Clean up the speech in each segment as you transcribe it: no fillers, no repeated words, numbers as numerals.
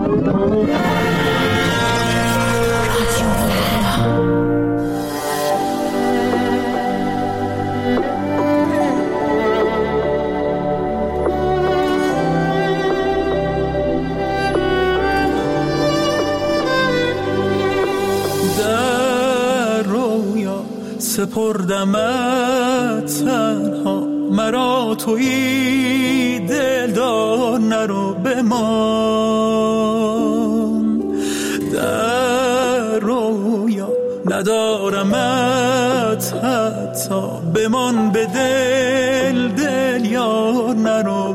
سپردمت تنها مرا تویی دلدار نرو بمان در رویا ندارمت حتی بمان به دل دل یار نرو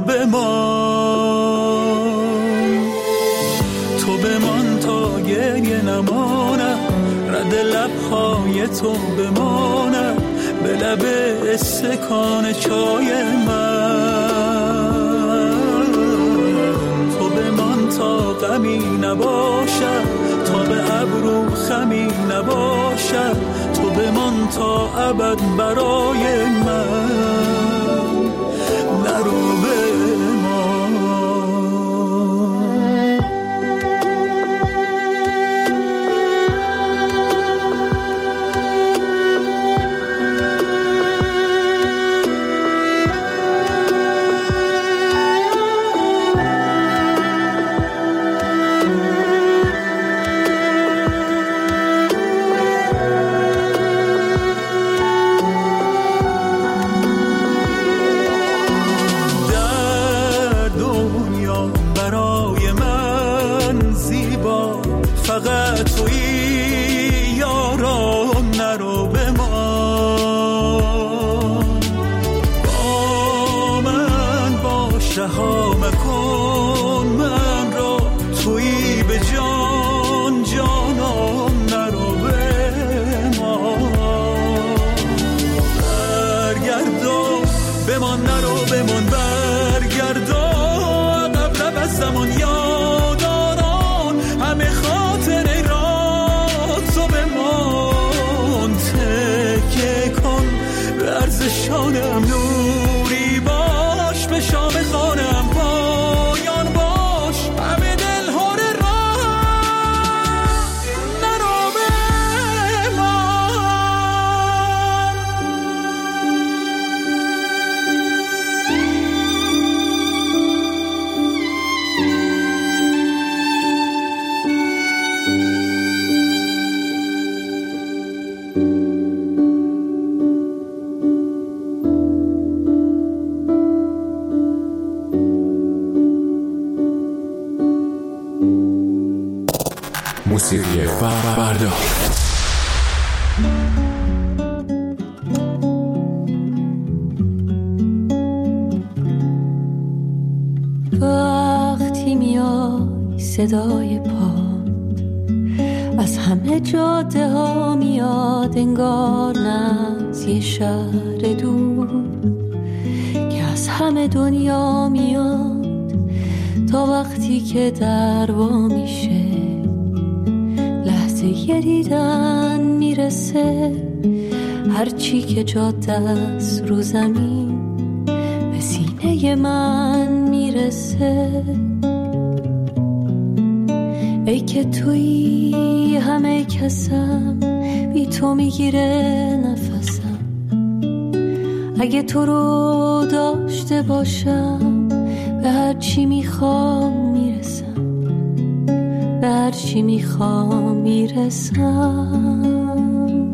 بمان تو بمان تا گریه نمانم رد لبهای تو بمانم به لب استکان چای من تو بمان تا غمی نباشد تا به ابرو خمی نباشد تو بمان تا ابد برای من نرو شانم نوری باش به شام خانم پایان باش همه دل هور راه نرو موسیقی فردا وقتی میای صدای پاد از همه جاده ها میاد انگار نه از یه شهر دور که از همه دنیا میاد تا وقتی که در وا میشه یه دیدن میرسه هرچی که جاده است رو زمین به سینه من میرسه ای که تویی همه کسم بی تو میگیره نفسم اگه تو رو داشته باشم به هرچی میخوام میرسم به هرچی میخوام میرسم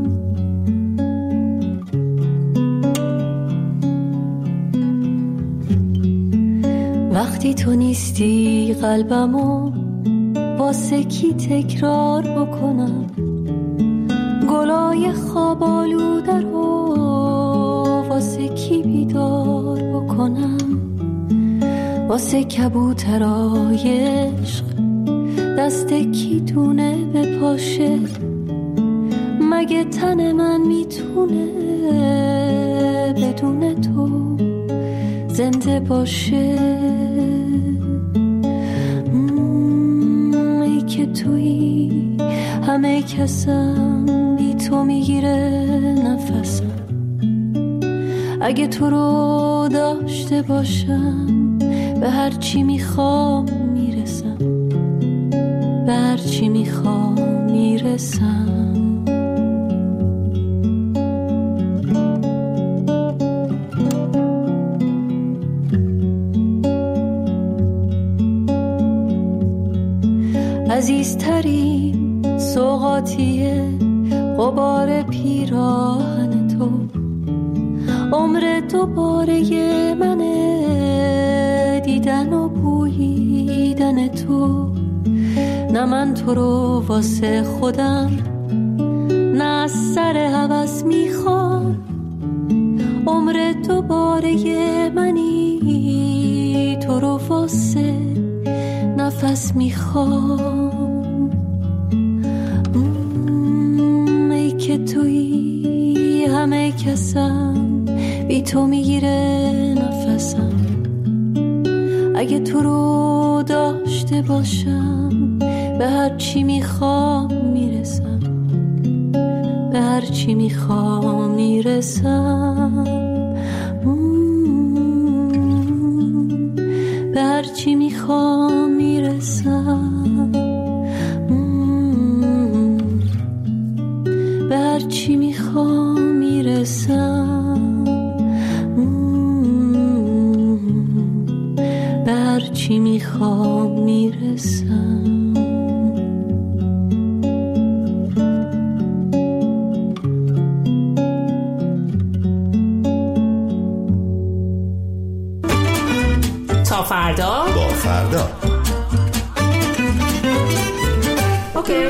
وقتی تو نیستی قلبمو واسه کی تکرار بکنم گلای خواب آلوده رو واسه کی بیدار بکنم واسه کبوترای عشق دست کی دونه به پاشه مگه تن من میتونه بدون تو زنده باشه ای که تویی همه کسم بی تو میگیره نفسم اگه تو رو داشته باشم به هر چی میخوام میرسم به هر چی میخوام میرسم. عزیزترین سوغاتیه غبار پیراهن تو، عمر دوباره منه دیدن و بوییدن تو. نه من تو رو واسه خودم نه از سر هوس میخوام، عمر دوباره منی تو رو واسه نفس میخوام. ای که تویی همه کسم، بی تو میگیره نفسم. اگه تو رو داشته باشم به هر چی میخوام میرسم، به هر چی میخوام میرسم، به هر چی میخوام میرسم، به هر چی میخوام میرسم، به هر چی میخوام میرسم. تا فردا با فردا. اوکی.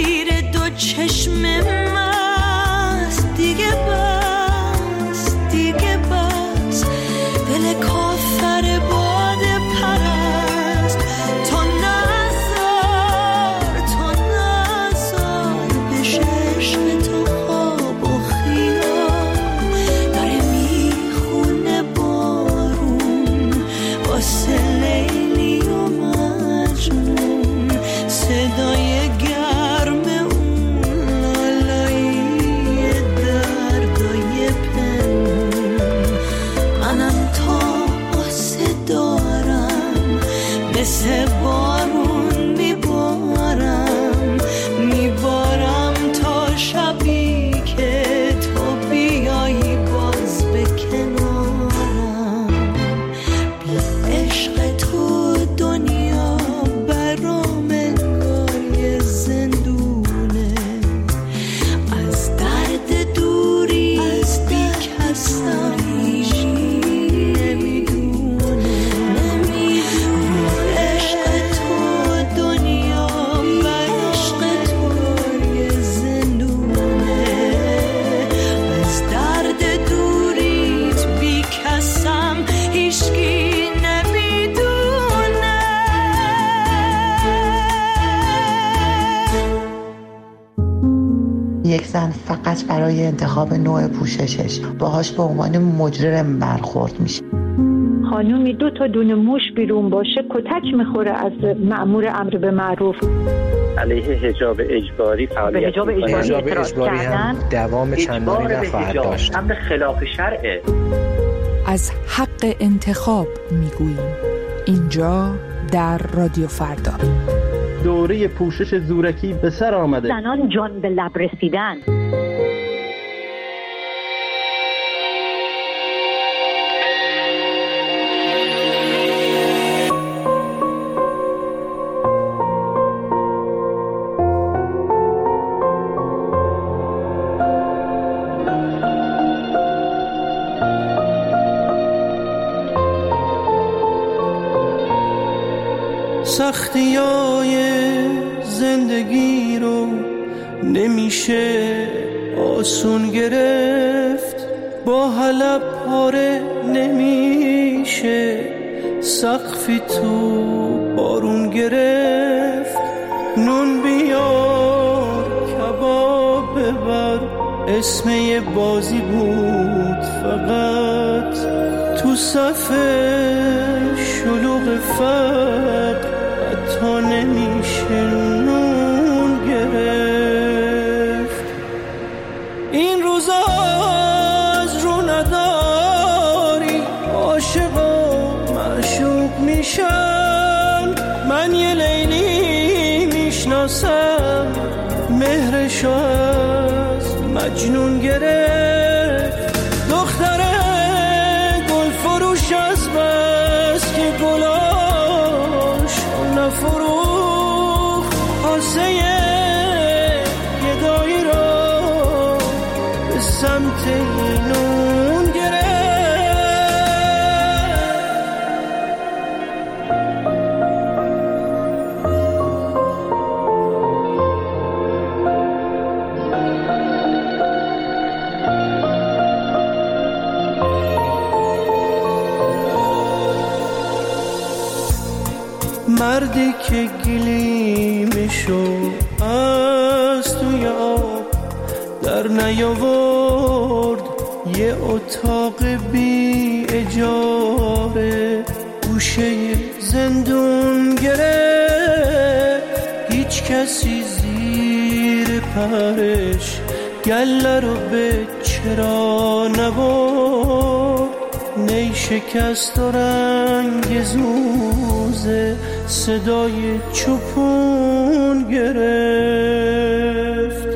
چشم مست دیگه بس دیگه فقط برای انتخاب نوع پوششش باهاش به عنوان مجرم برخورد میشه. خانومی 2 تا دونه موش بیرون باشه کتک میخوره از مأمور امر به معروف. علیه حجاب اجباری فعالیت حجاب اجباری هم دوام چندانی نخواهد داشت. امر خلاف شرعه. از حق انتخاب میگوییم اینجا در رادیو فردا. دوره پوشش زورکی به سر آمده. زنان جان به لب رسیدن. سختیای زندگی رو نمیشه آسون گرفت، با حلب پاره نمیشه سقفی تو بارون گرفت. نون بیار کباب ببر اسم یه بازی بود فقط، تو صف شلوغ فقر تا نمیشه نون گرفت. این روزا از رو نداری عاشق و معشوق میشن. من یه لیلی میشناسم مهرشو از مجنون گرفت. دختره گل فروش از بس که گلاش نفروخ، آسه گدایی را به سمت نون گرفت. مردی که گلیمشو از توی آب در نیاورد، یه اتاق بی اجاره گوشه زندون گرفت. هیچ کسی زیر پرش گله رو به چرا نبرد. نی شکست و رنگ زوزه صدای چوپون گرفت.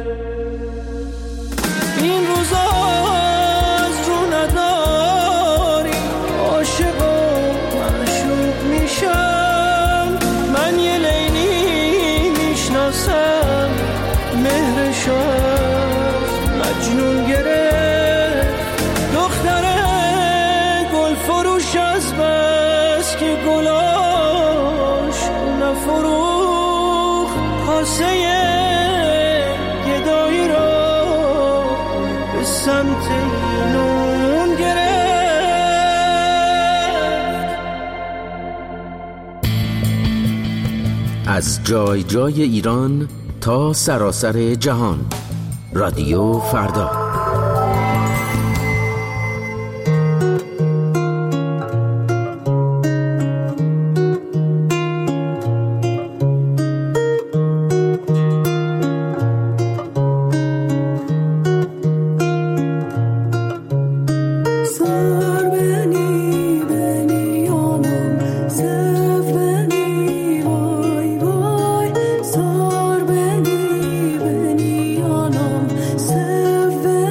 این روزا از رو نداری عاشق و معشوق میشن. من یه لیلی میشناسم مهرشو از مجنون گرفت. دختره گل فروش از بس که گلاش نفروخ، کاسه گدایی را به سمت نون گرفت. از جای جای ایران تا سراسر جهان، رادیو فردا. Sar beni anam, sev beni.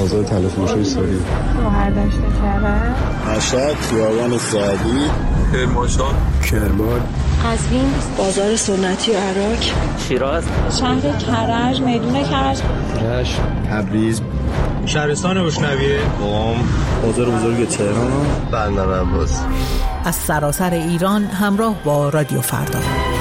بازار تلفروشی ساری، شهردشت کرد، مشهد، خیابان سعدی، کرمانشاه، کرمان، قزوین، بازار سنتی عراق، شیراز، شهر کرج، میدون کرج، رشت، تبریز، شهرستان بشنویه، قم، بازار بزرگ تهران، بندر عباس. از سراسر ایران همراه با رادیو فردا.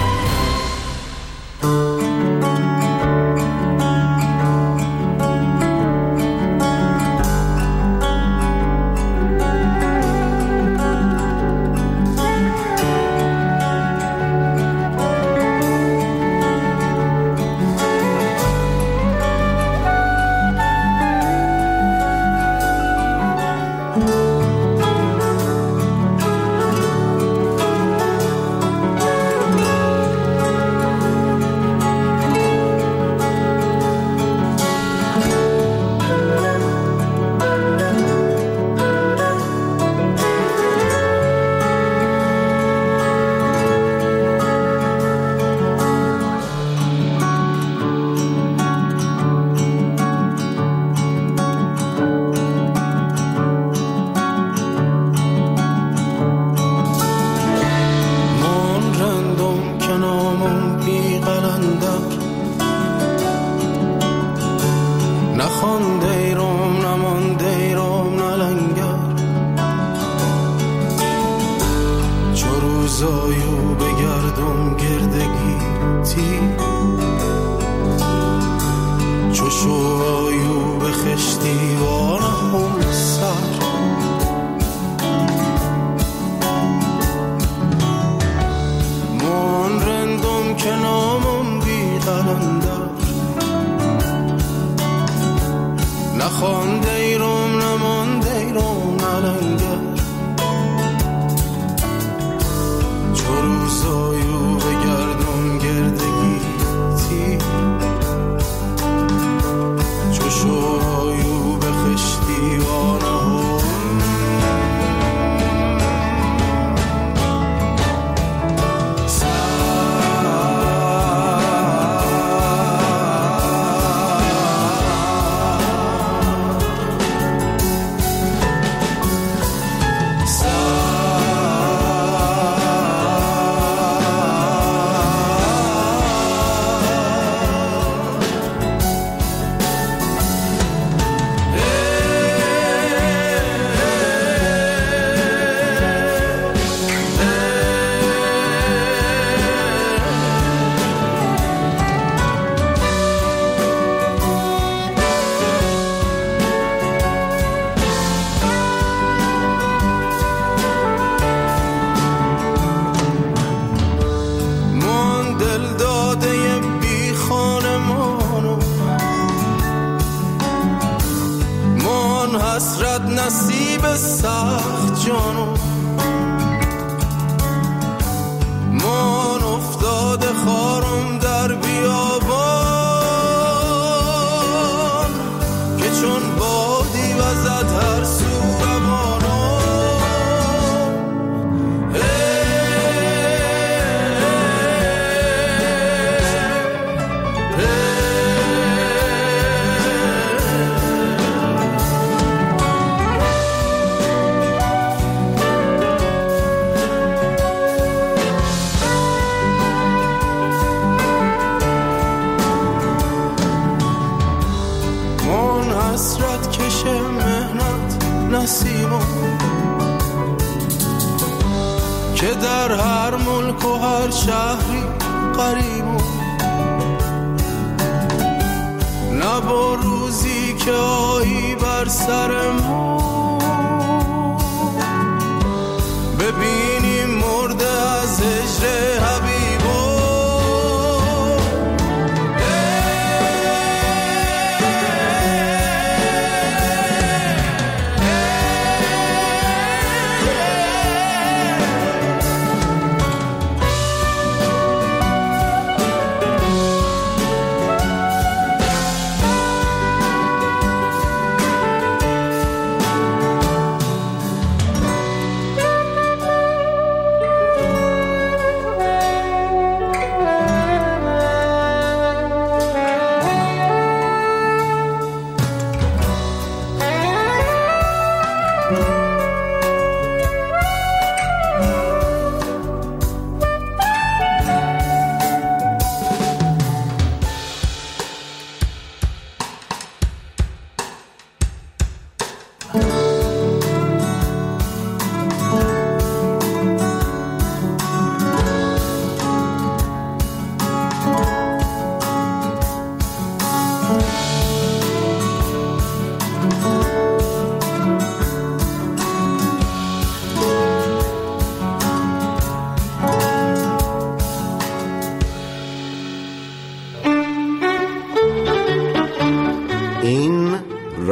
نصیب سخت جانو من افتاده خارم در بیابان که چون بادی وزد هر سو روانو که در هر ملک و هر شهری قریبم نه با روزی که آیی بر سر ما ببینیم مرده از هجر حبیبم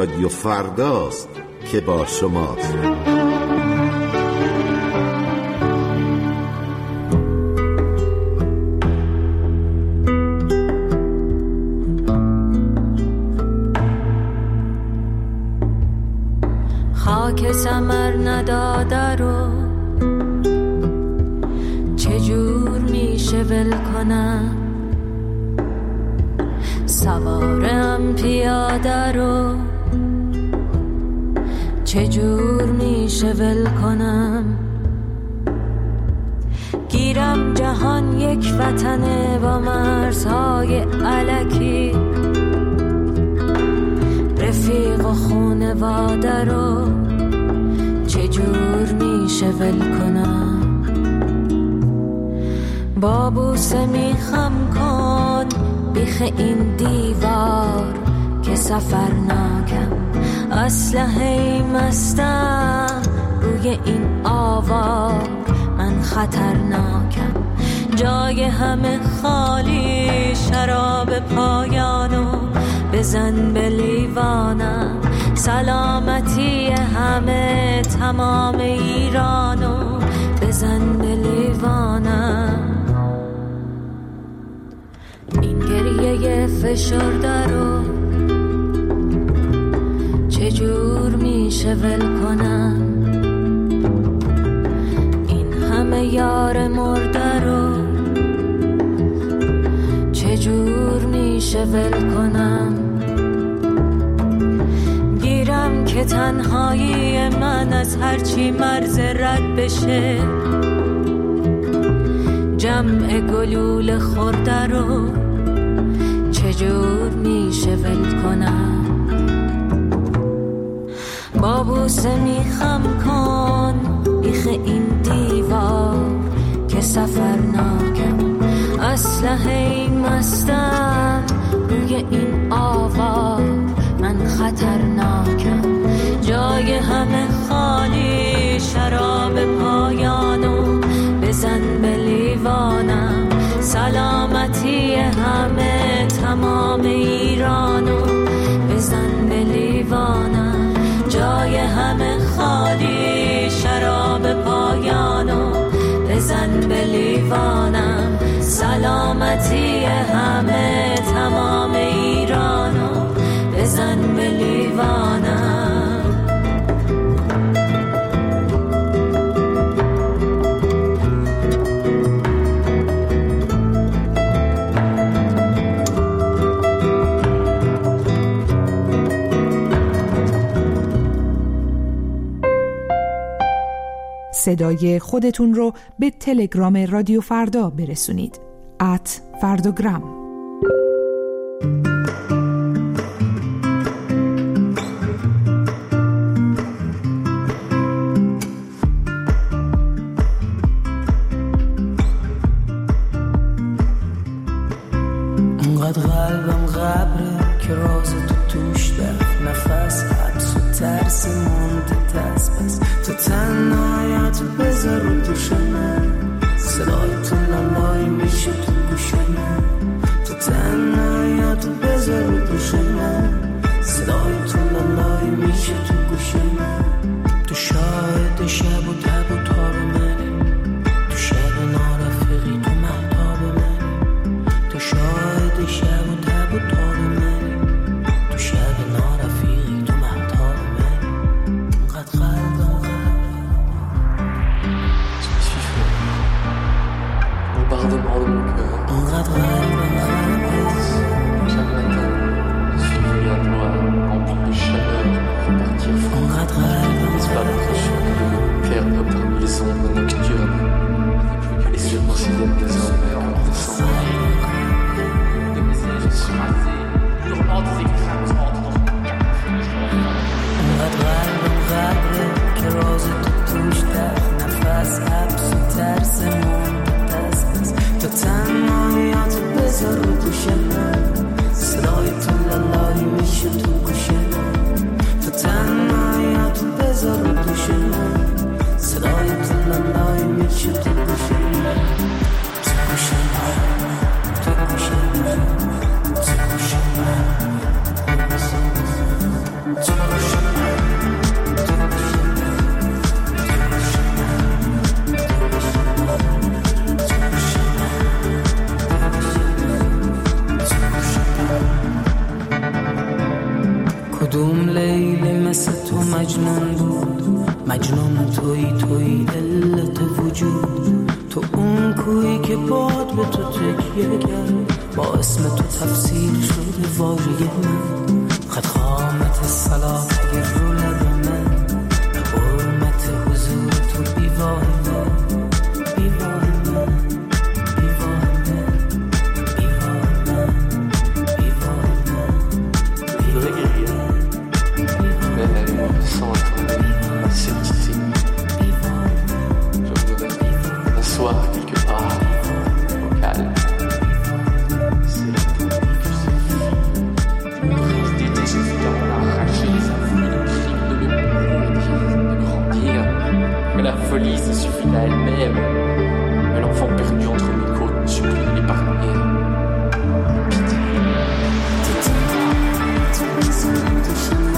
رادیو فرداست که با شماست. خاک ثمر نداده رو چجور میشه ول کنم، سوارم پیاده رو چجور میشه ول کنم. گیرم جهان یک وطنه با مرزهای الکی، رفیق و خونواده رو چجور میشه ول کنم. با بوسه میخم کن بیخ این دیوار که سفر ناکم، اسلحه مستم روی این آوار، من خطرناکم. جای همه خالی، شراب پایانو بزن به لیوانم. سلامتی همه تمام ایرانو بزن به لیوانم. این گریه فشرده رو چجور میشه ول کنم. این همه یار مرده رو چجور میشه ول کنم. گیرم که تنهایی من از هرچی مرز رد بشه، جمع گلول خورده رو چجور میشه ول کنم. با بوسه میخم کن بیخ این دیوار که سفر ناکم، اسلحه مستم روی این آوار، من خطرناکم. جای همه خالی، شراب پایانو بزن به لیوانم. سلامتی همه تمام ایرانو بزن به لیوانم. جای همه خالی، شراب پایانو بزن به لیوانم. سلامتی همه تمام ایرانو بزن به لیوانم. صدای خودتون رو به تلگرام رادیو فردا برسونید. @فرداگرام. انقدر قلبم غبره که راز تو توش دفت، نفس حبس و ترس مونده دست بس. تو تنهایت بذار رو دوش من، صدای تو لالایی میشه تو گوش من. تو تنهایت بذار رو دوش من، صدای تو لالایی میشه تو گوش من. تو شاهد شب و تب و تاب منی، تو شب نارفقی تو مهتاب منی. تو شاهد شب و تب و تاب منی، تو شب نارفقی تو مهتاب منی. انقدر قلبم Bombardement de mon cœur. انقدر قلبم Chaque matin, je suis venu à toi, rempli de chaleur, pour repartir fort. انقدر قلبم Disparaître chaque nuit, perdre parmi les ombres nocturnes. Et je considère désormais comme des cendres. De mes ailes, je suis rasé, hurlant des éclats entre انقدر قلبم غبره که راز تو توش دفت، نفس حبس و ترس مونده دست بس. تو تنهایت بذار رو دوش من، صدای تو لالایی میشه تو گوش من. تو تنهایت بذار رو دوش من، صدای تو لالایی میشه تو گوش من. تو گوش من، تو گوش من، تو گوش من، تو گوش من. مجنون توی علت وجود، تو اون کویی که باد به تو تکیه کرد، با اسم تو تفسیر شده واژه من، خط خامت صلاح رو لب من، حرمت حضور تو بیواه من، بیواه من، بیواه من، بیواه من، بیواه من، sans être aseptisé. Je voudrais m'asseoir quelque part au calme. C'est la boue que c'est fini. D'été, j'ai vu dans la rachée, ça voulait le crime de me de grandir. Mais la folie, ça suffit à elle-même. Mais l'enfant perdu entre mes côtes me supplie de l'épargner. Pitié.